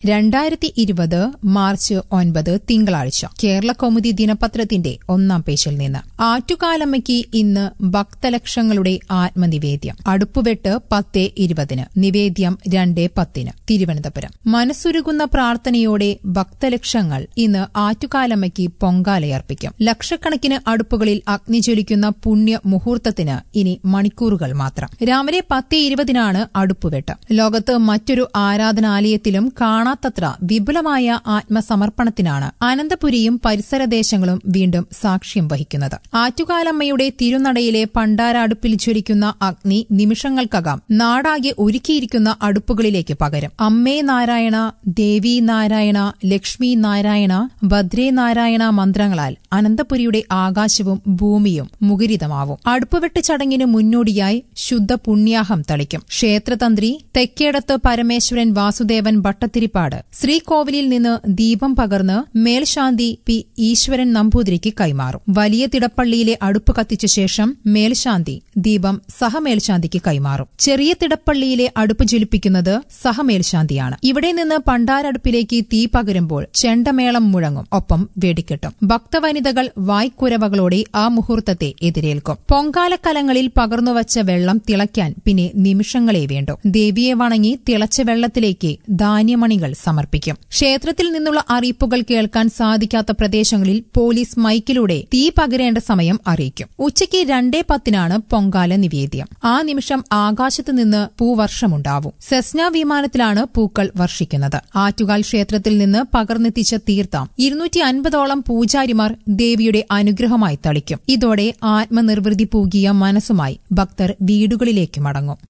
2020 March 9 തിങ്കളാഴ്ച കേരളകൗമുദി ദിനപത്രത്തിന്റെ ഒന്നാം പേജിൽ നിന്ന് ആറ്റുകാലമ്മയ്ക്ക് ഇന്ന് ഭക്തലക്ഷങ്ങളുടെ ആത്മനിവേദ്യം. അടുപ്പുവെട്ട് 10:20, നിവേദ്യം 2:10. തിരുവനന്തപുരം. മനസ്സുരുകുന്ന പ്രാർത്ഥനയോടെ ഭക്തലക്ഷങ്ങൾ ഇന്ന് ആറ്റുകാലമ്മയ്ക്ക് പൊങ്കാലയർപ്പിക്കും. ലക്ഷക്കണക്കിന് അടുപ്പുകളിൽ അഗ്നി ജ്വലിക്കുന്ന പുണ്യ മുഹൂർത്തത്തിന് ഇനി മണിക്കൂറുകൾ മാത്രം. രാവിലെ 10:20 അടുപ്പുവെട്ട്. ലോകത്ത് മറ്റൊരു ആരാധനാലയത്തിലും കാണാത്തത്ര വിപുലമായ ആത്മസമർപ്പണത്തിനാണ് അനന്തപുരിയും പരിസരദേശങ്ങളും വീണ്ടും സാക്ഷ്യം വഹിക്കുന്നത്. ആറ്റുകാലമ്മയുടെ തിരുനടയിലെ പണ്ടാരടുപ്പിൽ ജ്വലിക്കുന്ന അഗ്നി നിമിഷങ്ങൾക്കകം നാടാകെ ഒരുക്കിയിരിക്കുന്ന അടുപ്പുകളിലേക്ക് പകരും. അമ്മേ നാരായണ, ദേവി നാരായണ, ലക്ഷ്മി നാരായണ, ഭദ്രേ നാരായണ മന്ത്രങ്ങളാൽ അനന്തപുരിയുടെ ആകാശവും ഭൂമിയും മുഖരിതമാവും. അടുപ്പുവെട്ട് ചടങ്ങിന് മുന്നോടിയായി ശുദ്ധ പുണ്യാഹം തളിക്കും. ക്ഷേത്രതന്ത്രി തെക്കേടത്ത് പരമേശ്വരൻ വാസുദേവൻ ഭട്ടത്തിരിപ്പാട് ശ്രീകോവിലിൽ നിന്ന് ദീപം പകർന്ന് മേൽശാന്തി പി ഈശ്വരൻ നമ്പൂതിരിക്ക് കൈമാറും. വലിയ തിടപ്പള്ളിയിലെ അടുപ്പ് കത്തിച്ച ശേഷം മേൽശാന്തി ദീപം സഹമേൽശാന്തിക്ക് കൈമാറും. ചെറിയ തിടപ്പള്ളിയിലെ അടുപ്പ് ജ്വലിപ്പിക്കുന്നത് സഹമേൽശാന്തിയാണ്. ഇവിടെ നിന്ന് പണ്ടാരടുപ്പിലേക്ക് തീ പകരുമ്പോൾ ചെണ്ടമേളം മുഴങ്ങും, ഒപ്പം വെടിക്കെട്ടും. ഭക്തവനിതകൾ വായ്ക്കുരവകളോടെ ആ മുഹൂർത്തത്തെ എതിരേൽക്കും. പൊങ്കാലക്കലങ്ങളിൽ പകർന്നുവച്ച വെള്ളം തിളയ്ക്കാൻ പിന്നെ നിമിഷങ്ങളെ വേണ്ടു. ദേവിയെ വണങ്ങി തിളച്ച വെള്ളത്തിലേക്ക് ധാന്യമണികൾ സമർപ്പിക്കും. ക്ഷേത്രത്തിൽ നിന്നുള്ള അറിയിപ്പുകൾ കേൾക്കാൻ സാധിക്കാത്ത പ്രദേശങ്ങളിൽ പോലീസ് മൈക്കിലൂടെ തീ പകരേണ്ട സമയം അറിയിക്കും. ഉച്ചയ്ക്ക് 2:10 പൊങ്കാല നിവേദ്യം. ആ നിമിഷം ആകാശത്ത് നിന്ന് പൂവർഷമുണ്ടാവും. സെസ്ന വിമാനത്തിലാണ് പൂക്കൾ വർഷിക്കുന്നത്. ആറ്റുകാൽ ക്ഷേത്രത്തിൽ നിന്ന് പകർന്നെത്തിച്ച തീർത്ഥം 250ഓളം പൂജാരിമാർ ദേവിയുടെ അനുഗ്രഹമായി തളിക്കും. ഇതോടെ ആത്മനിർവൃതി പൂകിയ മനസ്സുമായി ഭക്തർ വീടുകളിലേക്ക് മടങ്ങും.